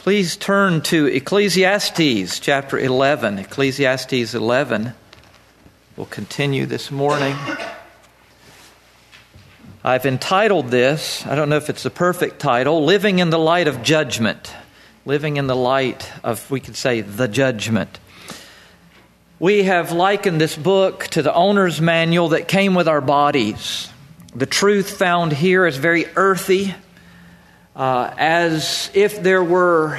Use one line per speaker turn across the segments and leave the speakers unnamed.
Please turn to Ecclesiastes chapter 11. Ecclesiastes 11. We'll continue this morning. I've entitled this, I don't know if it's the perfect title, Living in the Light of Judgment. Living in the light of, we could say, the judgment. We have likened this book to the owner's manual that came with our bodies. The truth found here is very earthy, as if there were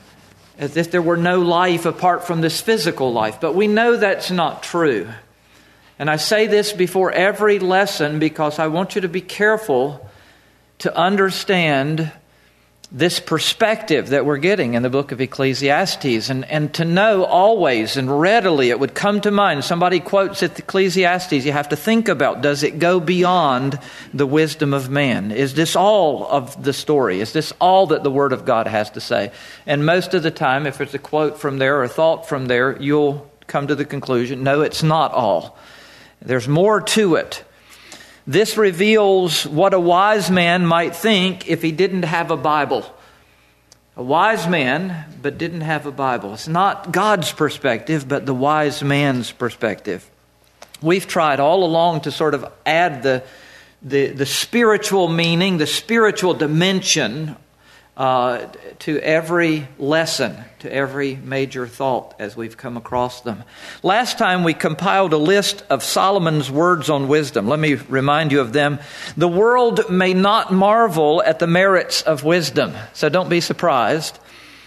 no life apart from this physical life. But we know that's not true. And I say this before every lesson because I want you to be careful to understand this perspective that we're getting in the book of Ecclesiastes, and to know always and readily it would come to mind. Somebody quotes it, Ecclesiastes, you have to think about, does it go beyond the wisdom of man? Is this all of the story? Is this all that the Word of God has to say? And most of the time, if it's a quote from there or a thought from there, you'll come to the conclusion, no, it's not all. There's more to it. This reveals what a wise man might think if he didn't have a Bible. A wise man, but didn't have a Bible. It's not God's perspective, but the wise man's perspective. We've tried all along to sort of add the spiritual meaning, the spiritual dimension to every lesson, to every major thought as we've come across them. Last time we compiled a list of Solomon's words on wisdom. Let me remind you of them. The world may not marvel at the merits of wisdom, so don't be surprised.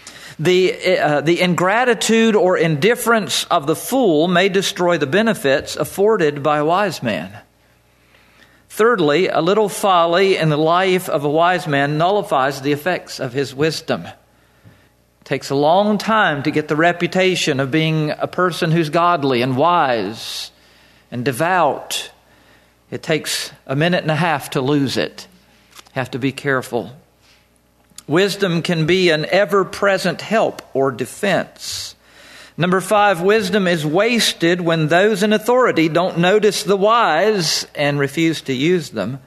The ingratitude or indifference of the fool may destroy the benefits afforded by a wise man. Thirdly, a little folly in the life of a wise man nullifies the effects of his wisdom. It takes a long time to get the reputation of being a person who's godly and wise and devout. It takes a minute and a half to lose it. You have to be careful. Wisdom can be an ever-present help or defense. Number 5, wisdom is wasted when those in authority don't notice the wise and refuse to use them.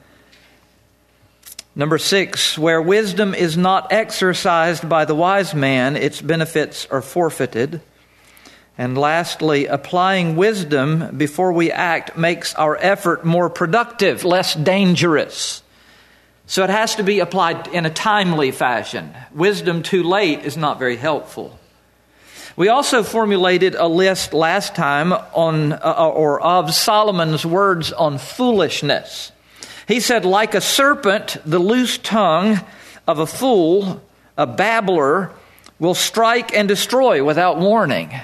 Number 6, where wisdom is not exercised by the wise man, its benefits are forfeited. And lastly, applying wisdom before we act makes our effort more productive, less dangerous. So it has to be applied in a timely fashion. Wisdom too late is not very helpful. We also formulated a list last time of Solomon's words on foolishness. He said, like a serpent, the loose tongue of a fool, a babbler, will strike and destroy without warning.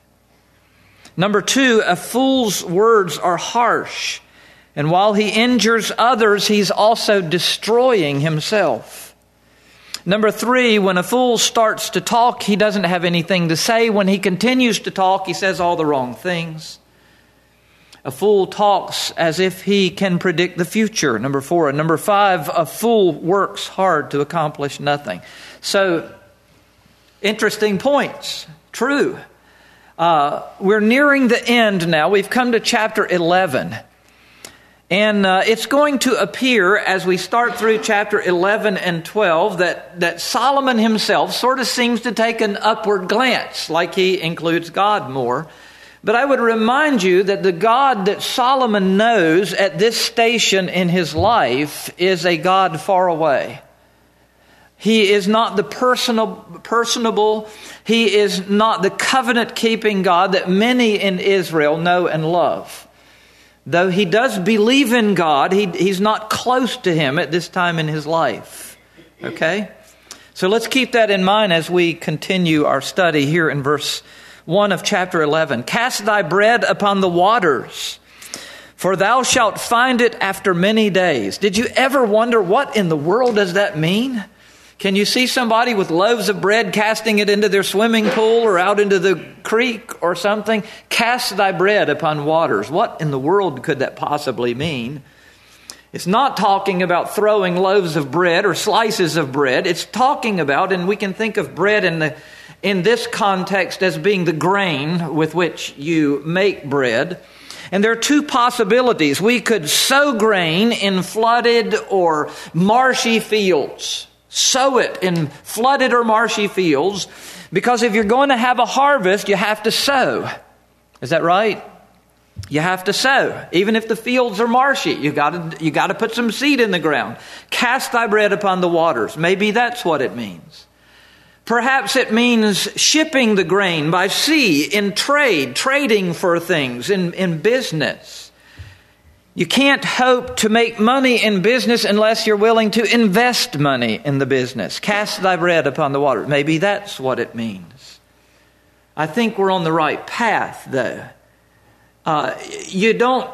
Number 2, a fool's words are harsh, and while he injures others, he's also destroying himself. Number 3, when a fool starts to talk, he doesn't have anything to say. When he continues to talk, he says all the wrong things. A fool talks as if he can predict the future. Number 4. And number 5, a fool works hard to accomplish nothing. So, interesting points. True. We're nearing the end now. We've come to chapter 11. And it's going to appear as we start through chapter 11 and 12 that Solomon himself sort of seems to take an upward glance, like he includes God more. But I would remind you that the God that Solomon knows at this station in his life is a God far away. He is not the personable, he is not the covenant-keeping God that many in Israel know and love. Though he does believe in God, he's not close to him at this time in his life. Okay? So let's keep that in mind as we continue our study here in verse 1 of chapter 11. Cast thy bread upon the waters, for thou shalt find it after many days. Did you ever wonder what in the world does that mean? Can you see somebody with loaves of bread casting it into their swimming pool or out into the creek or something? Cast thy bread upon waters. What in the world could that possibly mean? It's not talking about throwing loaves of bread or slices of bread. It's talking about, and we can think of bread in this context as being the grain with which you make bread. And there are two possibilities. We could sow grain in flooded or marshy fields. Sow it in flooded or marshy fields, because if you're going to have a harvest, you have to sow. Is that right? You have to sow. Even if the fields are marshy, you got to put some seed in the ground. Cast thy bread upon the waters. Maybe that's what it means. Perhaps it means shipping the grain by sea in trade, trading for things in business. You can't hope to make money in business unless you're willing to invest money in the business. Cast thy bread upon the water. Maybe that's what it means. I think we're on the right path, though. You don't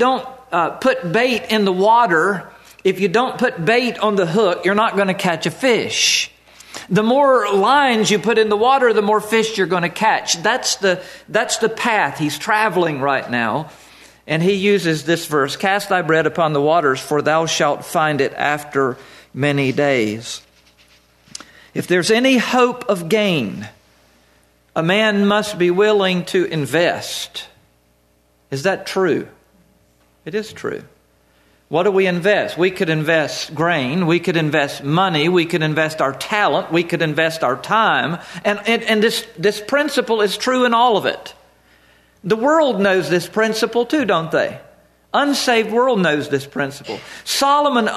put bait in the water. If you don't put bait on the hook, you're not going to catch a fish. The more lines you put in the water, the more fish you're going to catch. That's the path he's traveling right now. And he uses this verse, cast thy bread upon the waters, for thou shalt find it after many days. If there's any hope of gain, a man must be willing to invest. Is that true? It is true. What do we invest? We could invest grain. We could invest money. We could invest our talent. We could invest our time. And this principle is true in all of it. The world knows this principle too, don't they? Unsaved world knows this principle. Solomon's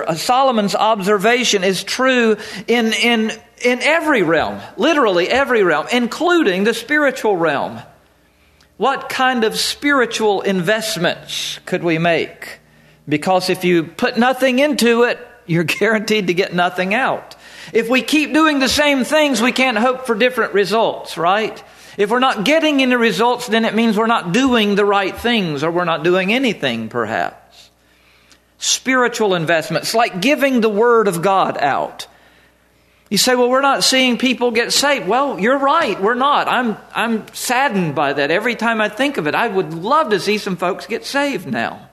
observation is true in every realm, literally every realm, including the spiritual realm. What kind of spiritual investments could we make? Because if you put nothing into it, you're guaranteed to get nothing out. If we keep doing the same things, we can't hope for different results, right? If we're not getting any results, then it means we're not doing the right things, or we're not doing anything, perhaps. Spiritual investments, like giving the Word of God out. You say, well, we're not seeing people get saved. Well, you're right, we're not. I'm saddened by that. Every time I think of it, I would love to see some folks get saved now.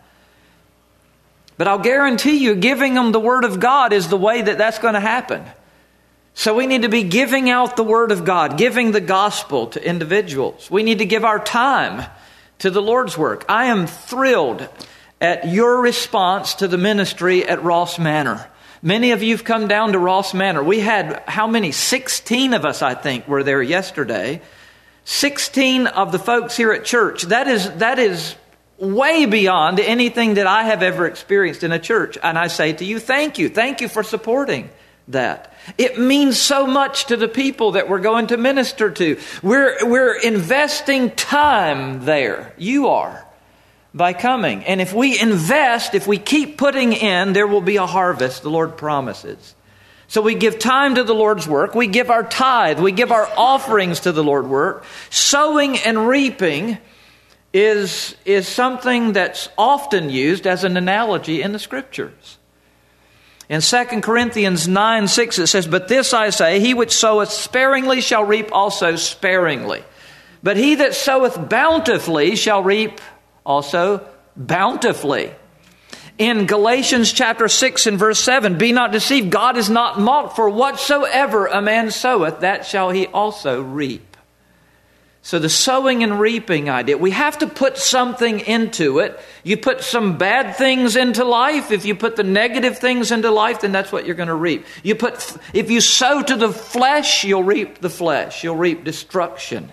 But I'll guarantee you, giving them the Word of God is the way that's going to happen. So we need to be giving out the Word of God, giving the gospel to individuals. We need to give our time to the Lord's work. I am thrilled at your response to the ministry at Ross Manor. Many of you have come down to Ross Manor. We had, how many? 16 of us, I think, were there yesterday. 16 of the folks here at church. That is way beyond anything that I have ever experienced in a church. And I say to you, thank you. Thank you for supporting that. It means so much to the people that we're going to minister to. We're investing time there. You are, by coming. And if we invest, if we keep putting in, there will be a harvest, the Lord promises. So we give time to the Lord's work. We give our tithe. We give our offerings to the Lord's work. Sowing and reaping is something that's often used as an analogy in the Scriptures. In 2 Corinthians 9:6 it says, but this I say, he which soweth sparingly shall reap also sparingly. But he that soweth bountifully shall reap also bountifully. In Galatians chapter 6 and verse 7, be not deceived, God is not mocked, for whatsoever a man soweth, that shall he also reap. So the sowing and reaping idea, we have to put something into it. You put some bad things into life. If you put the negative things into life, then that's what you're going to reap. If you sow to the flesh, you'll reap the flesh. You'll reap destruction.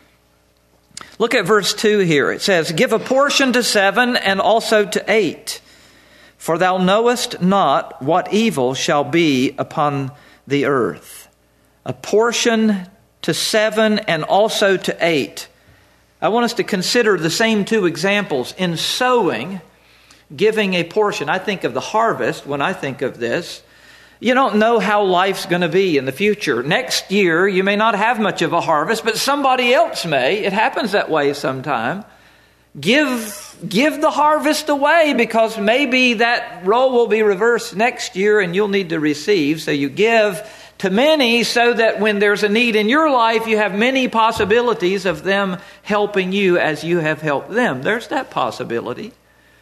Look at verse 2 here. It says, give a portion to 7 and also to 8. For thou knowest not what evil shall be upon the earth. A portion to 7 and also to 8. I want us to consider the same two examples. In sowing, giving a portion. I think of the harvest when I think of this. You don't know how life's going to be in the future. Next year, you may not have much of a harvest, but somebody else may. It happens that way sometime. Give the harvest away, because maybe that role will be reversed next year and you'll need to receive. So you give to many so that when there's a need in your life, you have many possibilities of them helping you as you have helped them. There's that possibility.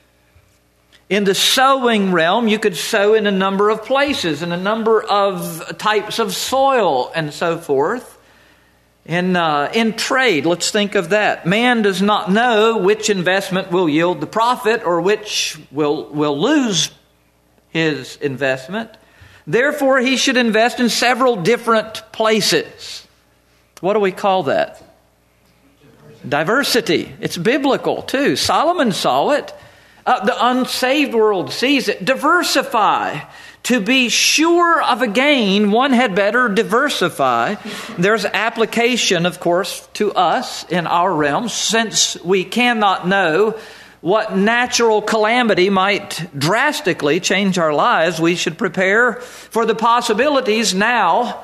In the sowing realm, you could sow in a number of places, in a number of types of soil and so forth. In trade, let's think of that. Man does not know which investment will yield the profit or which will lose his investment. Therefore, he should invest in several different places. What do we call that? Diversity. It's biblical too. Solomon saw it. The unsaved world sees it. Diversify. To be sure of a gain, one had better diversify. There's application, of course, to us in our realm. Since we cannot know what natural calamity might drastically change our lives, we should prepare for the possibilities now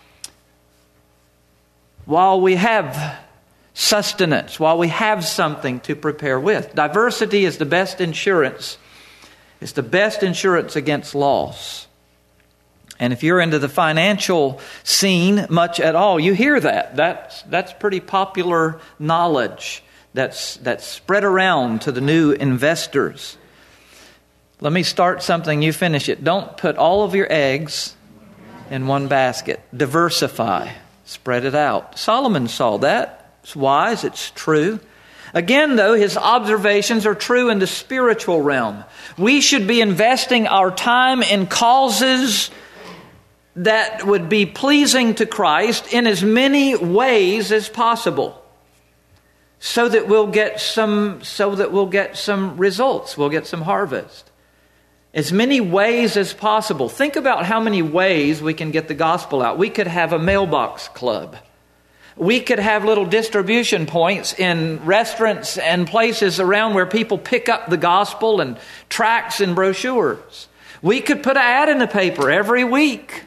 while we have sustenance, while we have something to prepare with. Diversity is the best insurance. It's the best insurance against loss. And if you're into the financial scene much at all, you hear that. That's pretty popular knowledge that's spread around to the new investors. Let me start something, you finish it. Don't put all of your eggs in one basket. Diversify. Spread it out. Solomon saw that. It's wise. It's true. Again, though, his observations are true in the spiritual realm. We should be investing our time in causes that would be pleasing to Christ in as many ways as possible, so that we'll get some results. We'll get some harvest. As many ways as possible. Think about how many ways we can get the gospel out. We could have a mailbox club. We could have little distribution points in restaurants and places around where people pick up the gospel and tracts and brochures. We could put an ad in the paper every week.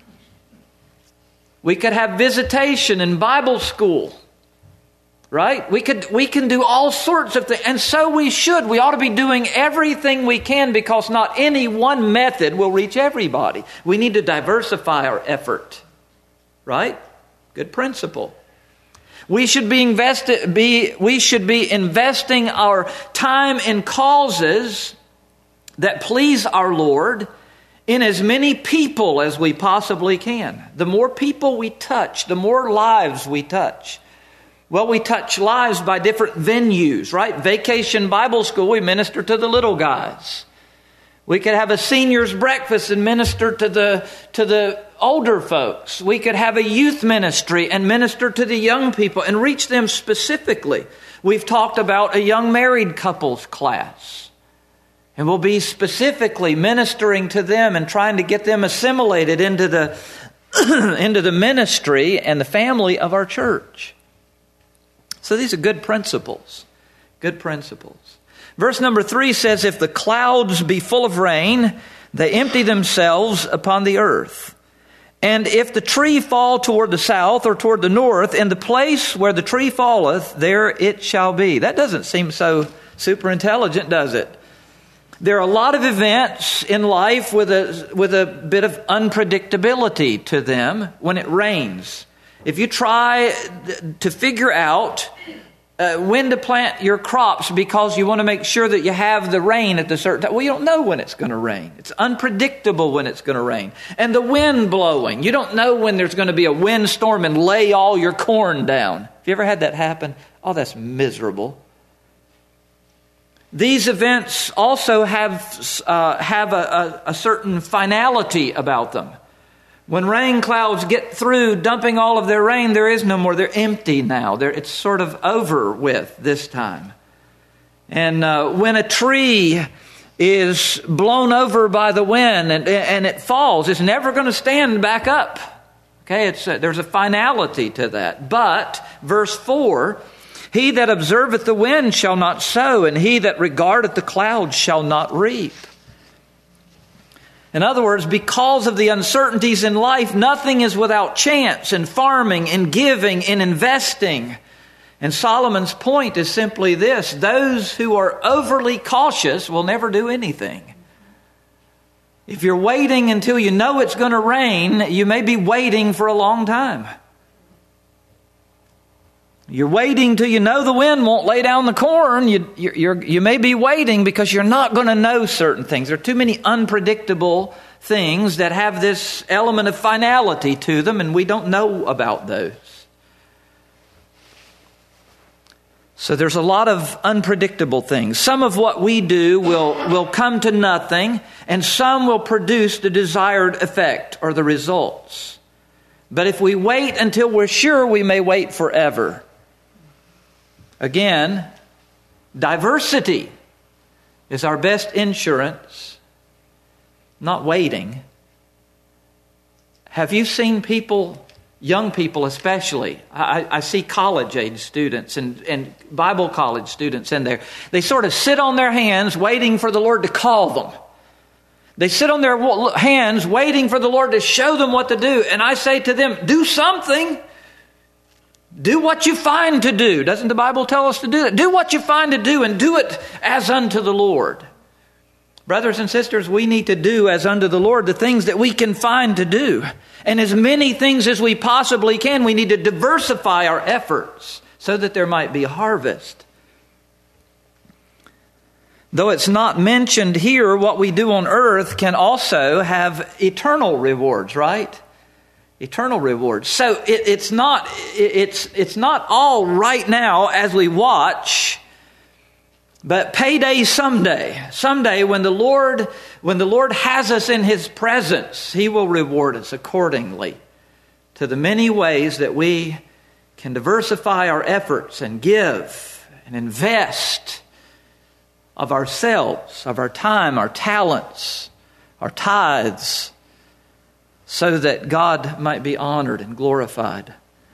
We could have visitation in Bible school. Right? We can do all sorts of things. And so we should. We ought to be doing everything we can, because not any one method will reach everybody. We need to diversify our effort. Right? Good principle. We should be investing our time in causes that please our Lord in as many people as we possibly can. The more people we touch, the more lives we touch. Well, we touch lives by different venues, right? Vacation Bible School, we minister to the little guys. We could have a seniors breakfast and minister to the older folks. We could have a youth ministry and minister to the young people and reach them specifically. We've talked about a young married couples class. And we'll be specifically ministering to them and trying to get them assimilated into the into the ministry and the family of our church. So these are good principles. Good principles. Verse number 3 says, if the clouds be full of rain, they empty themselves upon the earth. And if the tree fall toward the south or toward the north, in the place where the tree falleth, there it shall be. That doesn't seem so super intelligent, does it? There are a lot of events in life with a bit of unpredictability to them when it rains. If you try to figure out when to plant your crops because you want to make sure that you have the rain at the certain time, well, you don't know when it's going to rain. It's unpredictable when it's going to rain. And the wind blowing. You don't know when there's going to be a windstorm and lay all your corn down. Have you ever had that happen? Oh, that's miserable. These events also have a certain finality about them. When rain clouds get through dumping all of their rain, there is no more. They're empty now. It's sort of over with this time. And when a tree is blown over by the wind and it falls, it's never going to stand back up. Okay, there's a finality to that. But, verse 4, he that observeth the wind shall not sow, and he that regardeth the clouds shall not reap. In other words, because of the uncertainties in life, nothing is without chance in farming, in giving, in investing. And Solomon's point is simply this: those who are overly cautious will never do anything. If you're waiting until you know it's going to rain, you may be waiting for a long time. You're waiting till you know the wind won't lay down the corn. You may be waiting because you're not going to know certain things. There are too many unpredictable things that have this element of finality to them, and we don't know about those. So there's a lot of unpredictable things. Some of what we do will come to nothing, and some will produce the desired effect or the results. But if we wait until we're sure, we may wait forever. Again, diversity is our best insurance, not waiting. Have you seen people, young people especially? I see college-age students and Bible college students in there. They sort of sit on their hands waiting for the Lord to call them. They sit on their hands waiting for the Lord to show them what to do. And I say to them, do something. Do what you find to do. Doesn't the Bible tell us to do that? Do what you find to do and do it as unto the Lord. Brothers and sisters, we need to do as unto the Lord the things that we can find to do. And as many things as we possibly can, we need to diversify our efforts so that there might be a harvest. Though it's not mentioned here, what we do on earth can also have eternal rewards, right? Eternal rewards. So it's not all right now as we watch, but payday someday. Someday when the Lord has us in His presence, He will reward us accordingly to the many ways that we can diversify our efforts and give and invest of ourselves, of our time, our talents, our tithes, so that God might be honored and glorified.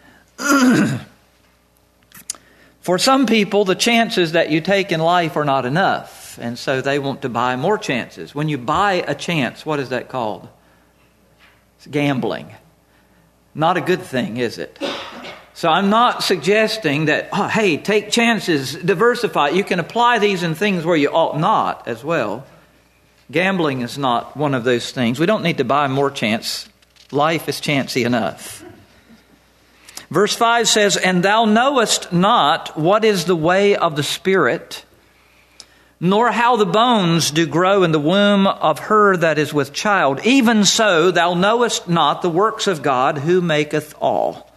For some people, the chances that you take in life are not enough, and so they want to buy more chances. When you buy a chance, what is that called? It's gambling. Not a good thing, is it? So I'm not suggesting that, hey, take chances, diversify. You can apply these in things where you ought not as well. Gambling is not one of those things. We don't need to buy more chance. Life is chancy enough. Verse 5 says, "And thou knowest not what is the way of the Spirit, nor how the bones do grow in the womb of her that is with child. Even so, thou knowest not the works of God, who maketh all."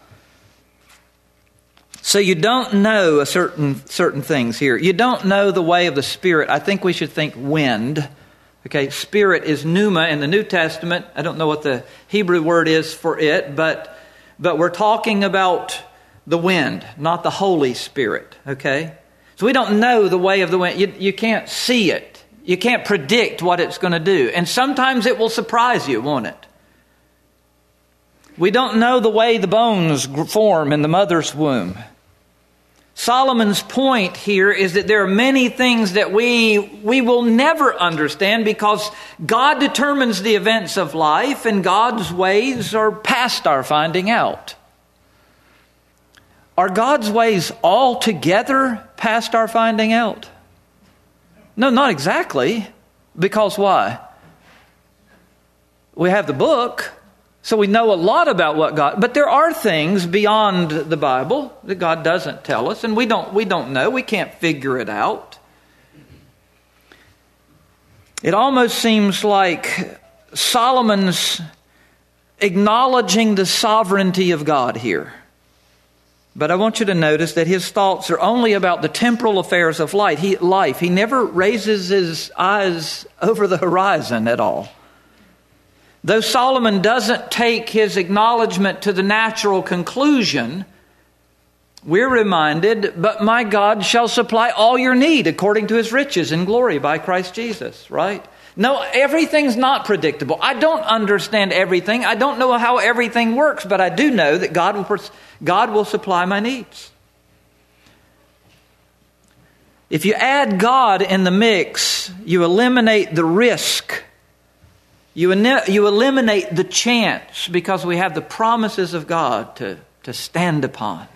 So you don't know certain things here. You don't know the way of the Spirit. I think we should think wind. Okay, Spirit is pneuma in the New Testament. I don't know what the Hebrew word is for it, but we're talking about the wind, not the Holy Spirit. Okay? So we don't know the way of the wind. You can't see it. You can't predict what it's going to do. And sometimes it will surprise you, won't it? We don't know the way the bones form in the mother's womb. Solomon's point here is that there are many things that we will never understand because God determines the events of life and God's ways are past our finding out. Are God's ways altogether past our finding out? No, not exactly. Because why? We have the book. So we know a lot about what God, but there are things beyond the Bible that God doesn't tell us, and we don't know. We can't figure it out. It almost seems like Solomon's acknowledging the sovereignty of God here. But I want you to notice that his thoughts are only about the temporal affairs of life. He never raises his eyes over the horizon at all. Though Solomon doesn't take his acknowledgement to the natural conclusion, we're reminded, "But my God shall supply all your need according to His riches and glory by Christ Jesus," right? No, everything's not predictable. I don't understand everything. I don't know how everything works, but I do know that God will supply my needs. If you add God in the mix, you eliminate the risk. You eliminate the chance because we have the promises of God to stand upon.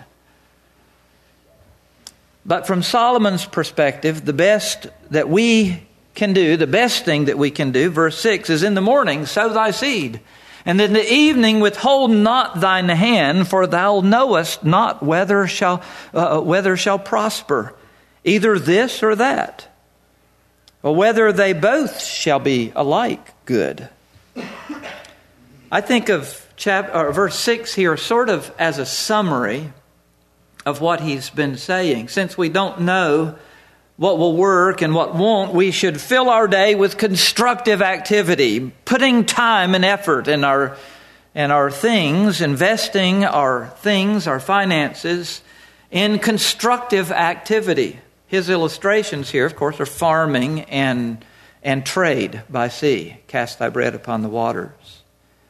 But from Solomon's perspective, the best that we can do, the best thing that we can do, verse 6, is in the morning sow thy seed, and in the evening withhold not thine hand, for thou knowest not whether shall prosper, either this or that, or whether they both shall be alike good. I think of verse 6 here sort of as a summary of what he's been saying. Since we don't know what will work and what won't, we should fill our day with constructive activity, putting time and effort in our things, investing our things, our finances, in constructive activity. His illustrations here, of course, are farming and trade by sea. Cast thy bread upon the waters.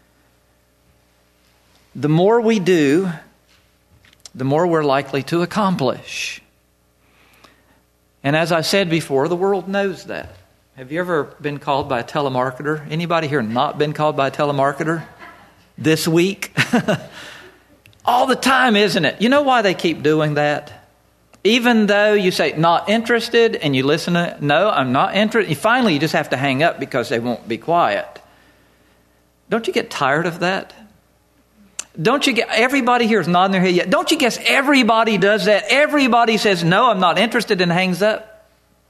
The more we do, the more we're likely to accomplish. And as I said before, the world knows that. Have you ever been called by a telemarketer? Anybody here not been called by a telemarketer this week? All the time, isn't it? You know why they keep doing that? Even though you say, not interested, and you listen to, no, I'm not interested. Finally, you just have to hang up because they won't be quiet. Don't you get tired of that? Don't you get, everybody here is nodding their head yet. Don't you guess everybody does that? Everybody says, no, I'm not interested, and hangs up.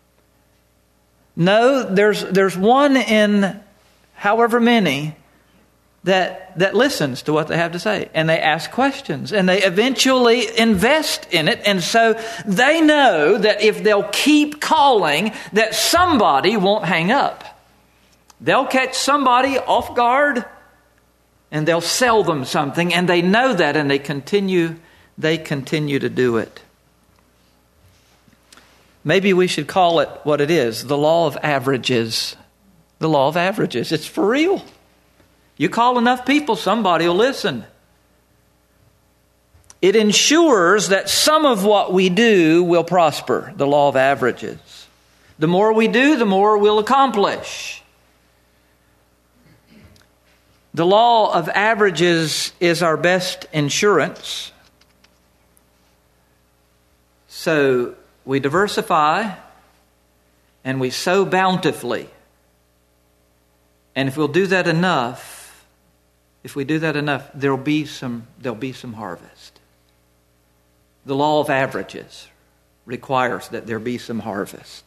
No, there's one in however many that listens to what they have to say, and they ask questions, and they eventually invest in it. And so they know that if they'll keep calling, that somebody won't hang up. They'll catch somebody off guard, and they'll sell them something, and they know that, and they continue to do it. Maybe we should call it what it is, the law of averages. The law of averages. It's for real. You call enough people, somebody will listen. It ensures that some of what we do will prosper, the law of averages. The more we do, the more we'll accomplish. The law of averages is our best insurance. So we diversify and we sow bountifully. And if we'll do that enough, there'll be some harvest. The law of averages requires that there be some harvest.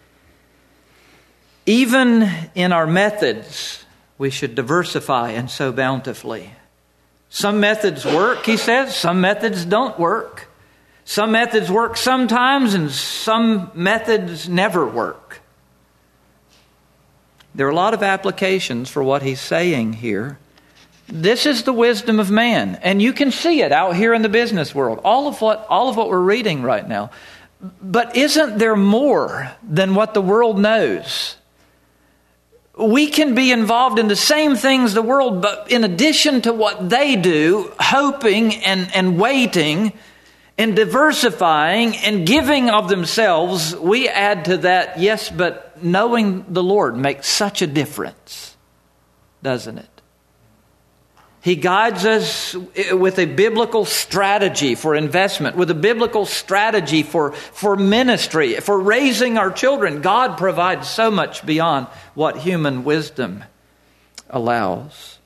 Even in our methods, we should diversify and sow bountifully. Some methods work, he says. Some methods don't work. Some methods work sometimes, and some methods never work. There are a lot of applications for what he's saying here. This is the wisdom of man, and you can see it out here in the business world. All of what we're reading right now. But isn't there more than what the world knows? We can be involved in the same things the world, but in addition to what they do, hoping and waiting and diversifying and giving of themselves, we add to that, yes, but knowing the Lord makes such a difference, doesn't it? He guides us with a biblical strategy for investment, with a biblical strategy for ministry, for raising our children. God provides so much beyond what human wisdom allows.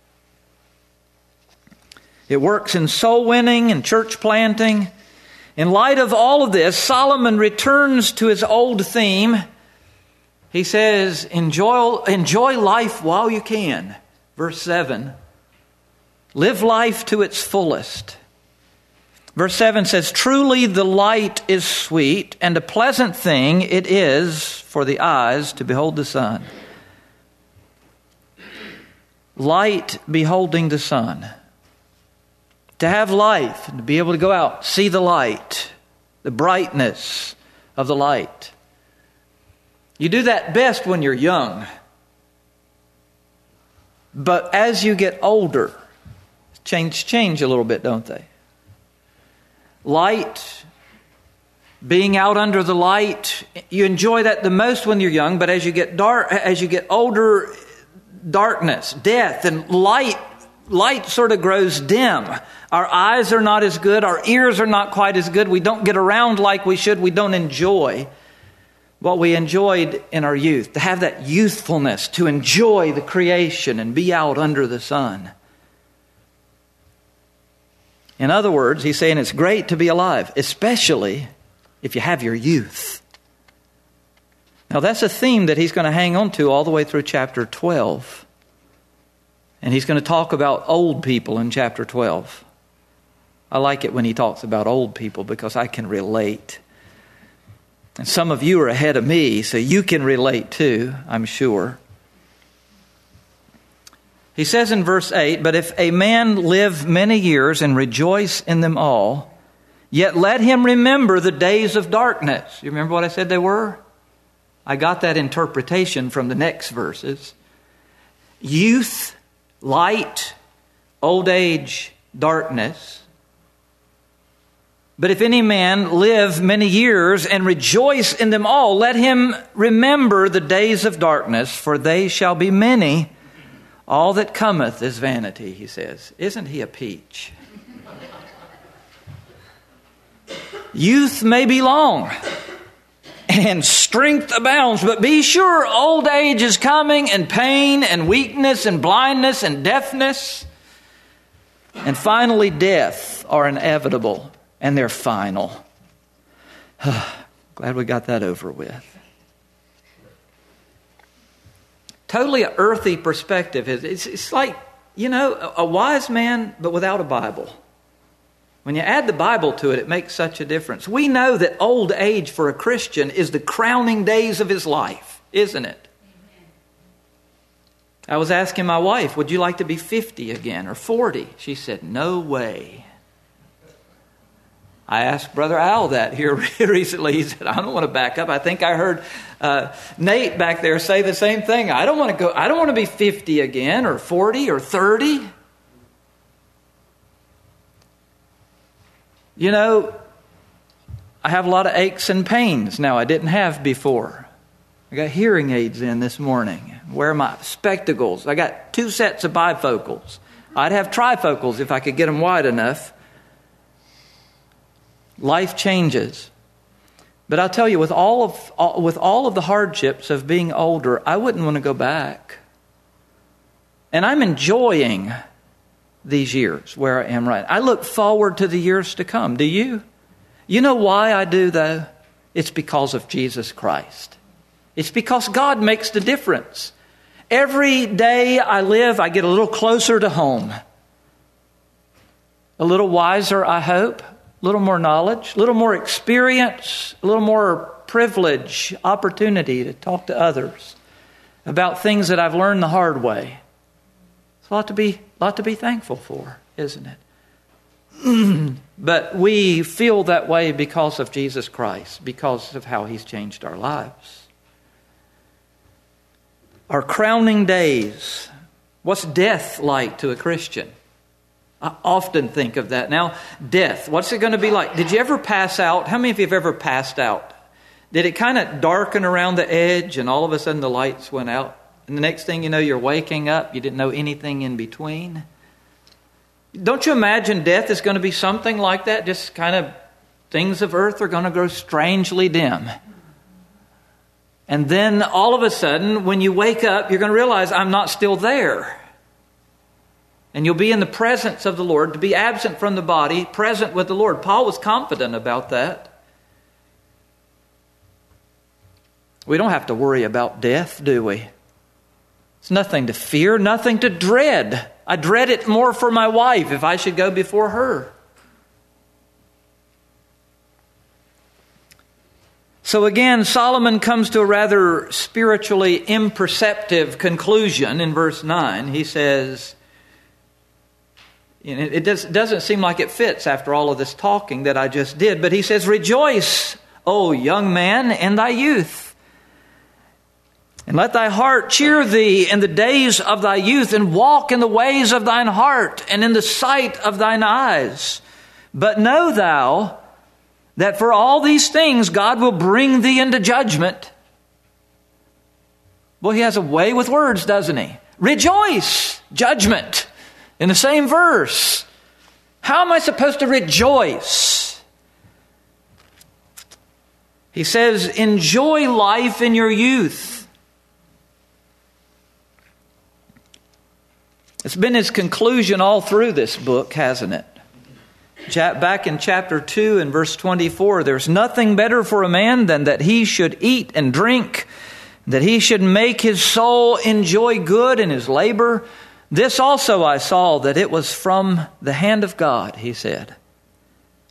It works in soul winning and church planting. In light of all of this, Solomon returns to his old theme. He says, enjoy life while you can. Verse 7. Live life to its fullest. Verse 7 says, truly the light is sweet, and a pleasant thing it is for the eyes to behold the sun. Light beholding the sun. To have life, and to be able to go out, see the light, the brightness of the light. You do that best when you're young. But as you get older, change a little bit, don't they? Light, being out under the light, you enjoy that the most when you're young, but as you get older, darkness, death, and light sort of grows dim. Our eyes are not as good, our ears are not quite as good, we don't get around like we should, we don't enjoy what we enjoyed in our youth. To have that youthfulness, to enjoy the creation and be out under the sun. In other words, he's saying it's great to be alive, especially if you have your youth. Now that's a theme that he's going to hang on to all the way through chapter 12. And he's going to talk about old people in chapter 12. I like it when he talks about old people because I can relate. And some of you are ahead of me, so you can relate too, I'm sure. He says in verse 8, "But if a man live many years and rejoice in them all, yet let him remember the days of darkness." You remember what I said they were? I got that interpretation from the next verses. Youth, light, old age, darkness. "But if any man live many years and rejoice in them all, let him remember the days of darkness, for they shall be many. All that cometh is vanity," he says. Isn't he a peach? Youth may be long and strength abounds, but be sure old age is coming, and pain and weakness and blindness and deafness. And finally death are inevitable, and they're final. Glad we got that over with. Totally an earthy perspective. It's like, a wise man, but without a Bible. When you add the Bible to it, it makes such a difference. We know that old age for a Christian is the crowning days of his life, isn't it? Amen. I was asking my wife, would you like to be 50 again or 40? She said, no way. I asked Brother Al that here recently. He said, I don't want to back up. I think I heard Nate back there say the same thing. I don't want to be 50 again or 40 or 30. I have a lot of aches and pains now I didn't have before. I got hearing aids in this morning. Wear my spectacles. I got 2 sets of bifocals. I'd have trifocals if I could get them wide enough. Life changes. But I'll tell you, with all of the hardships of being older, I wouldn't want to go back. And I'm enjoying these years where I am right. I look forward to the years to come. Do you? You know why I do, though? It's because of Jesus Christ. It's because God makes the difference. Every day I live, I get a little closer to home. A little wiser, I hope. A little more knowledge, a little more experience, a little more privilege, opportunity to talk to others about things that I've learned the hard way. It's a lot to be thankful for, isn't it? But we feel that way because of Jesus Christ, because of how He's changed our lives. Our crowning days. What's death like to a Christian? I often think of that. Now, death, what's it going to be like? Did you ever pass out? How many of you have ever passed out? Did it kind of darken around the edge and all of a sudden the lights went out? And the next thing you know, you're waking up. You didn't know anything in between. Don't you imagine death is going to be something like that? Just kind of things of earth are going to grow strangely dim. And then all of a sudden, when you wake up, you're going to realize I'm not still there. And you'll be in the presence of the Lord. To be absent from the body, present with the Lord. Paul was confident about that. We don't have to worry about death, do we? It's nothing to fear, nothing to dread. I dread it more for my wife if I should go before her. So again, Solomon comes to a rather spiritually imperceptive conclusion in verse 9. He says, it doesn't seem like it fits after all of this talking that I just did, but he says, rejoice, O young man, in thy youth. And let thy heart cheer thee in the days of thy youth, and walk in the ways of thine heart, and in the sight of thine eyes. But know thou that for all these things God will bring thee into judgment. Well, he has a way with words, doesn't he? Rejoice, judgment. In the same verse. How am I supposed to rejoice? He says, enjoy life in your youth. It's been his conclusion all through this book, hasn't it? Back in chapter 2 and verse 24, there's nothing better for a man than that he should eat and drink, that he should make his soul enjoy good in his labor. This also I saw, that it was from the hand of God, he said.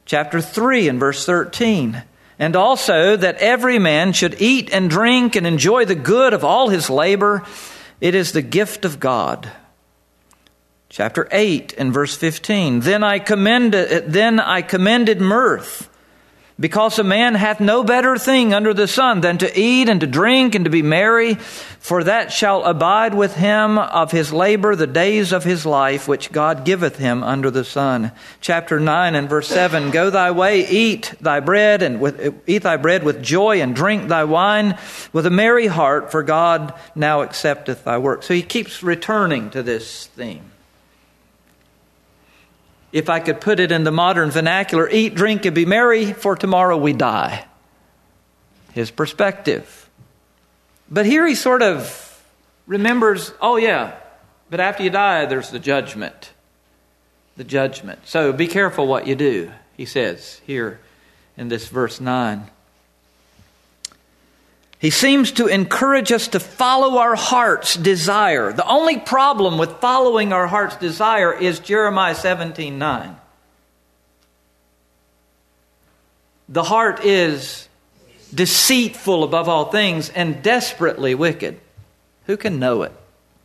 Chapter 3 and verse 13. And also that every man should eat and drink and enjoy the good of all his labor. It is the gift of God. Chapter 8 and verse 15. Then I commended mirth, because a man hath no better thing under the sun than to eat and to drink and to be merry, for that shall abide with him of his labor the days of his life, which God giveth him under the sun. Chapter 9 and verse 7, go thy way, eat thy bread with joy, and drink thy wine with a merry heart, for God now accepteth thy work. So he keeps returning to this theme. If I could put it in the modern vernacular, eat, drink, and be merry, for tomorrow we die. His perspective. But here he sort of remembers, oh yeah, but after you die, there's the judgment. The judgment. So be careful what you do, he says here in this verse 9. He seems to encourage us to follow our heart's desire. The only problem with following our heart's desire is Jeremiah 17:9. The heart is deceitful above all things and desperately wicked. Who can know it?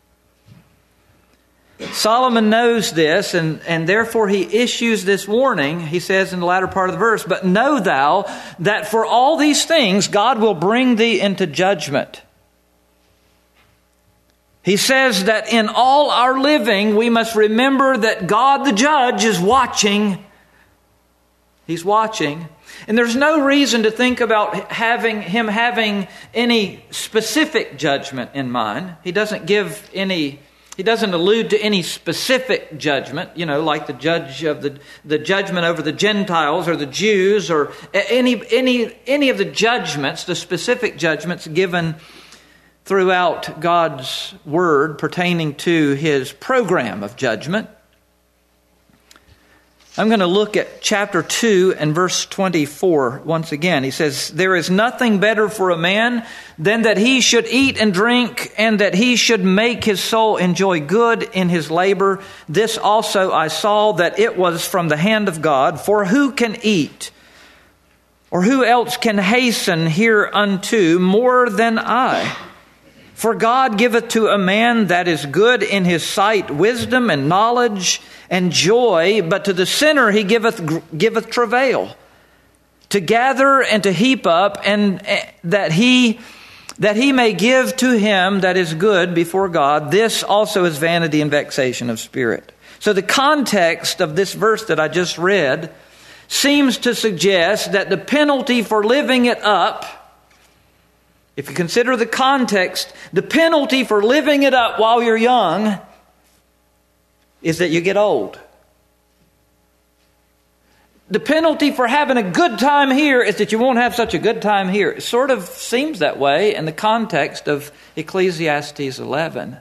Solomon knows this, and therefore he issues this warning. He says in the latter part of the verse, but know thou that for all these things God will bring thee into judgment. He says that in all our living we must remember that God the judge is watching. He's watching. And there's no reason to think about having any specific judgment in mind. He doesn't allude to any specific judgment, like the judgment over the Gentiles or the Jews, or any of the judgments, the specific judgments given throughout God's Word pertaining to His program of judgment. I'm going to look at chapter 2 and verse 24 once again. He says, there is nothing better for a man than that he should eat and drink, and that he should make his soul enjoy good in his labor. This also I saw, that it was from the hand of God. For who can eat, or who else can hasten hereunto more than I? For God giveth to a man that is good in his sight wisdom and knowledge and joy, but to the sinner he giveth travail, to gather and to heap up, and that he may give to him that is good before God. This also is vanity and vexation of spirit. So the context of this verse that I just read seems to suggest that the penalty for living it up, if you consider the context, the penalty for living it up while you're young is that you get old. The penalty for having a good time here is that you won't have such a good time here. It sort of seems that way in the context of Ecclesiastes 11.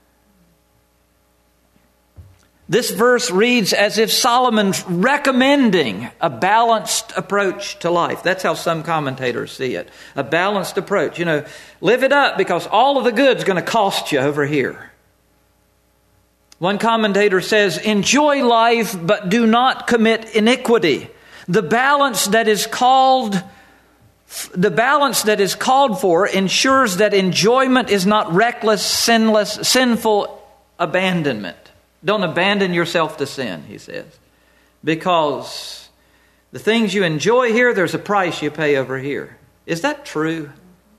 This verse reads as if Solomon's recommending a balanced approach to life. That's how some commentators see it. A balanced approach. Live it up, because all of the good's going to cost you over here. One commentator says, enjoy life, but do not commit iniquity. The balance that is called for ensures that enjoyment is not reckless, sinful abandonment. Don't abandon yourself to sin, he says. Because the things you enjoy here, there's a price you pay over here. Is that true?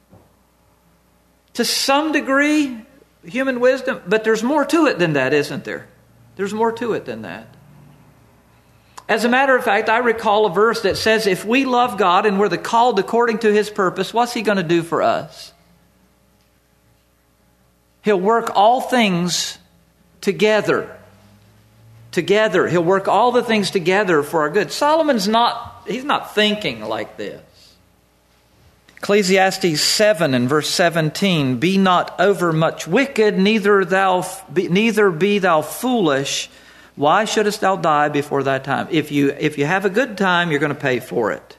To some degree, human wisdom, but there's more to it than that, isn't there? There's more to it than that. As a matter of fact, I recall a verse that says, if we love God and we're called according to His purpose, what's He going to do for us? He'll work all things together. He'll work all the things together for our good. Solomon's not thinking like this. Ecclesiastes 7 and verse 17, be not overmuch wicked, neither be thou foolish. Why shouldest thou die before thy time? If you have a good time, you're going to pay for it.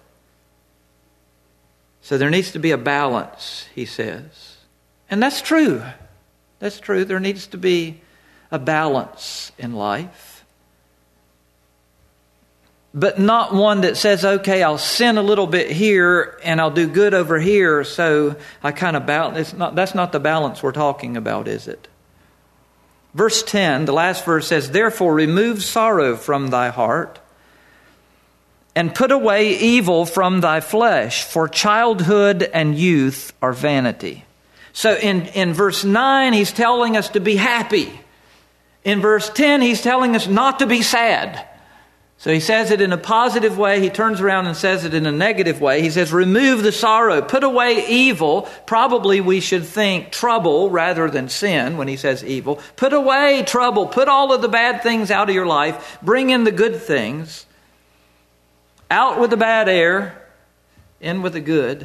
So there needs to be a balance, he says. And that's true. That's true. There needs to be a balance in life. but not one that says, okay, I'll sin a little bit here and I'll do good over here, so I kind of balance. That's not the balance we're talking about, is it? Verse 10, the last verse says, therefore remove sorrow from thy heart and put away evil from thy flesh, for childhood and youth are vanity. So in verse 9, he's telling us to be happy. In verse 10, he's telling us not to be sad. So he says it in a positive way. He turns around and says it in a negative way. He says, remove the sorrow, put away evil. Probably we should think trouble rather than sin when he says evil. Put away trouble. Put all of the bad things out of your life. Bring in the good things. Out with the bad air, in with the good.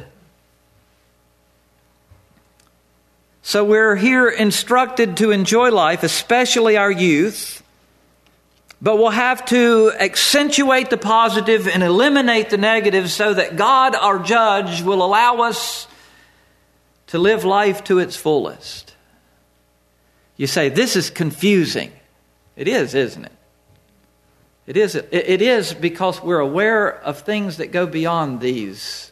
So we're here instructed to enjoy life, especially our youth. But we'll have to accentuate the positive and eliminate the negative so that God, our judge, will allow us to live life to its fullest. You say, this is confusing. It is, isn't it? It is because we're aware of things that go beyond these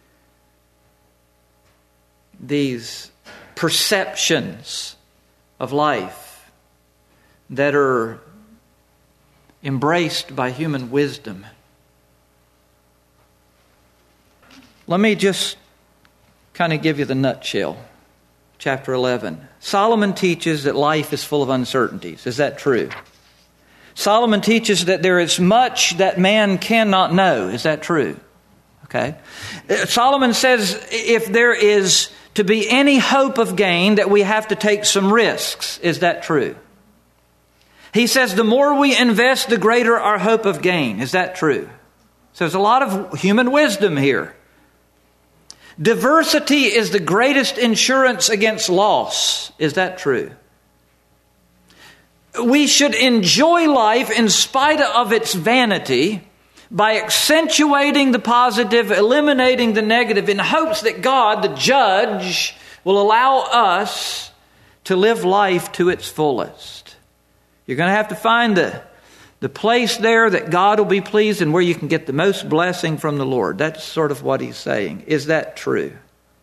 perceptions of life that are embraced by human wisdom. Let me just kind of give you the nutshell. Chapter 11. Solomon teaches that life is full of uncertainties. Is that true? Solomon teaches that there is much that man cannot know. Is that true? Okay. Solomon says if there is to be any hope of gain, that we have to take some risks. Is that true? He says the more we invest, the greater our hope of gain. Is that true? So there's a lot of human wisdom here. Diversity is the greatest insurance against loss. Is that true? We should enjoy life in spite of its vanity by accentuating the positive, eliminating the negative, in hopes that God, the judge, will allow us to live life to its fullest. You're going to have to find the place there that God will be pleased and where you can get the most blessing from the Lord. That's sort of what he's saying. Is that true?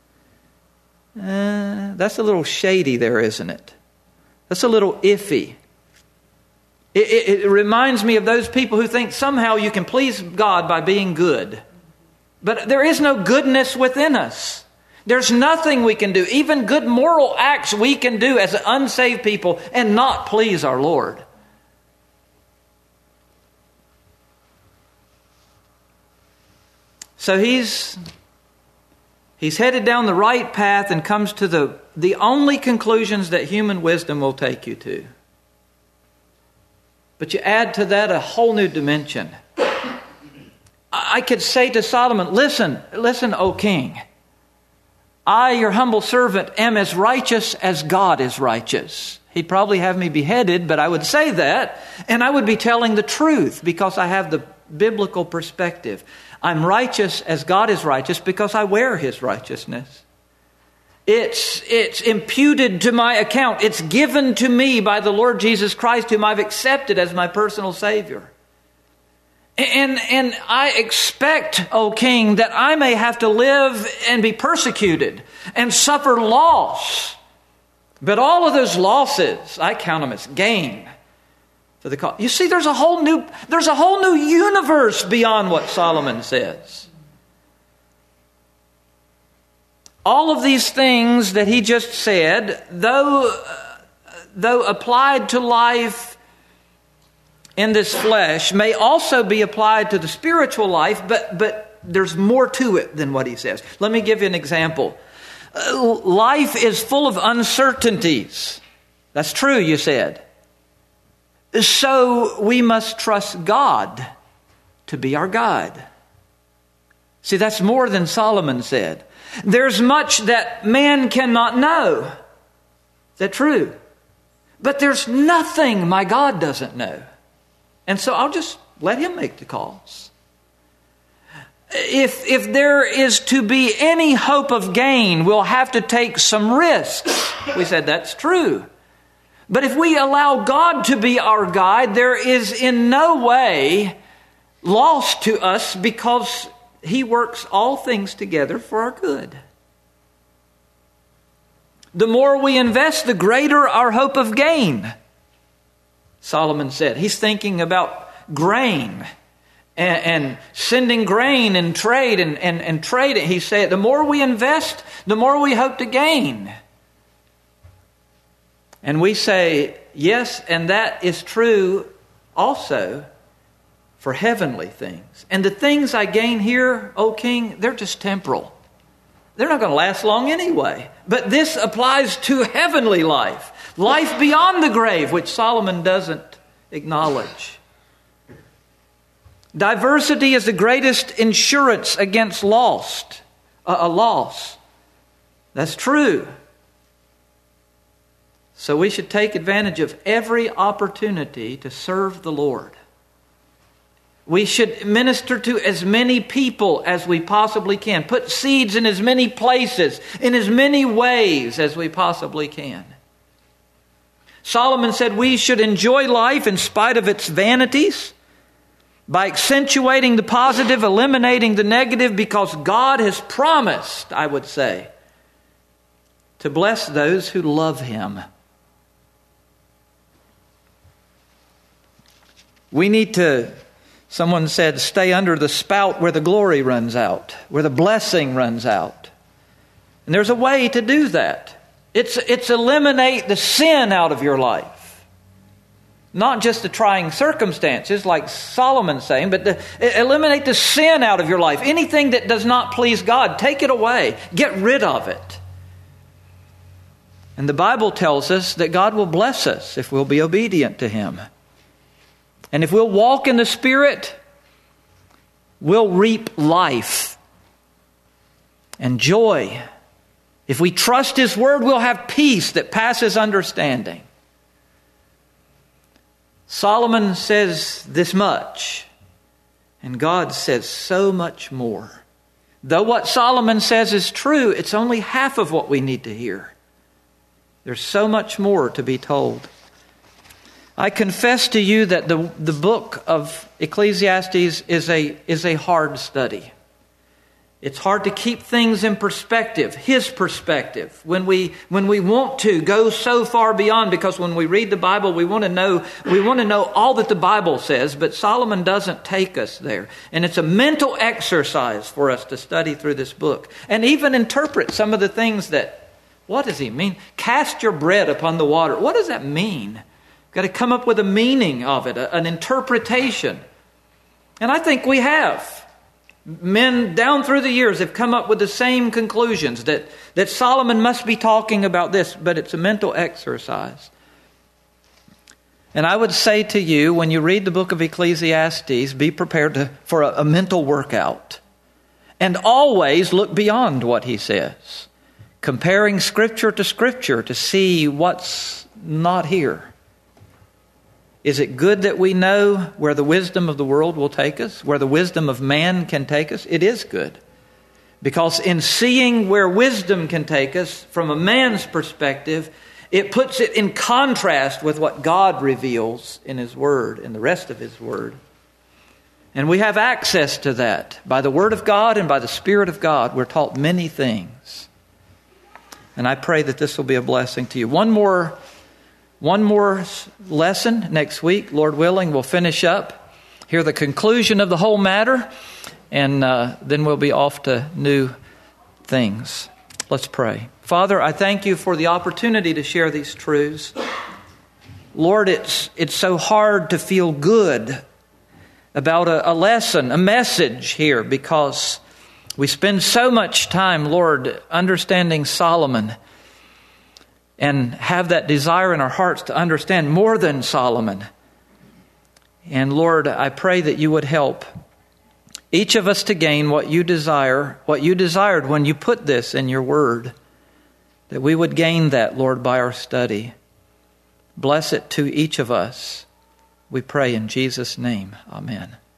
That's a little shady there, isn't it? That's a little iffy. It reminds me of those people who think somehow you can please God by being good. But there is no goodness within us. There's nothing we can do, even good moral acts we can do as unsaved people and not please our Lord. So he's headed down the right path and comes to the only conclusions that human wisdom will take you to. But you add to that a whole new dimension. I could say to Solomon, listen, O king. I, your humble servant, am as righteous as God is righteous. He'd probably have me beheaded, but I would say that, and I would be telling the truth because I have the biblical perspective. I'm righteous as God is righteous because I wear his righteousness. It's imputed to my account. It's given to me by the Lord Jesus Christ, whom I've accepted as my personal Savior. And I expect, O King, that I may have to live and be persecuted and suffer loss. But all of those losses, I count them as gain for the cause. You see, there's a whole new universe beyond what Solomon says. All of these things that he just said, though applied to life in this flesh, may also be applied to the spiritual life, but there's more to it than what he says. Let me give you an example. Life is full of uncertainties. That's true, you said. So we must trust God to be our guide. See, that's more than Solomon said. There's much that man cannot know. Is that true? But there's nothing my God doesn't know. And so I'll just let him make the calls. If there is to be any hope of gain, we'll have to take some risks. We said that's true. But if we allow God to be our guide, there is in no way lost to us because He works all things together for our good. The more we invest, the greater our hope of gain, Solomon said. He's thinking about grain and sending grain and trade and trading. He said, the more we invest, the more we hope to gain. And we say, yes, and that is true also for heavenly things. And the things I gain here, O King, they're just temporal. They're not going to last long anyway. But this applies to heavenly life. Life beyond the grave, which Solomon doesn't acknowledge. Diversity is the greatest insurance against loss. That's true. So we should take advantage of every opportunity to serve the Lord. We should minister to as many people as we possibly can. Put seeds in as many places, in as many ways as we possibly can. Solomon said we should enjoy life in spite of its vanities by accentuating the positive, eliminating the negative, because God has promised, I would say, to bless those who love Him. We need to, someone said, stay under the spout where the glory runs out, where the blessing runs out. And there's a way to do that. It's eliminate the sin out of your life. Not just the trying circumstances, like Solomon's saying, but eliminate the sin out of your life. Anything that does not please God, take it away. Get rid of it. And the Bible tells us that God will bless us if we'll be obedient to Him. And if we'll walk in the Spirit, we'll reap life and joy. If we trust His Word, we'll have peace that passes understanding. Solomon says this much, and God says so much more. Though what Solomon says is true, it's only half of what we need to hear. There's so much more to be told. I confess to you that the book of Ecclesiastes is a hard study. It's hard to keep things in perspective, His perspective. When we want to go so far beyond, because when we read the Bible, we want to know all that the Bible says, but Solomon doesn't take us there. And it's a mental exercise for us to study through this book and even interpret some of the things that, what does he mean? Cast your bread upon the water. What does that mean? You've got to come up with a meaning of it, an interpretation. And I think we have. Men down through the years have come up with the same conclusions, that Solomon must be talking about this, but it's a mental exercise. And I would say to you, when you read the book of Ecclesiastes, be prepared for a mental workout. And always look beyond what he says, comparing Scripture to Scripture to see what's not here. Is it good that we know where the wisdom of the world will take us, where the wisdom of man can take us? It is good. Because in seeing where wisdom can take us from a man's perspective, it puts it in contrast with what God reveals in His Word, in the rest of His Word. And we have access to that. By the Word of God and by the Spirit of God, we're taught many things. And I pray that this will be a blessing to you. One more lesson next week, Lord willing. We'll finish up, hear the conclusion of the whole matter, and then we'll be off to new things. Let's pray. Father, I thank You for the opportunity to share these truths. Lord, it's so hard to feel good about a lesson, a message here, because we spend so much time, Lord, understanding Solomon, and have that desire in our hearts to understand more than Solomon. And Lord, I pray that You would help each of us to gain what You desire, what You desired when You put this in Your Word, that we would gain that, Lord, by our study. Bless it to each of us. We pray in Jesus' name. Amen.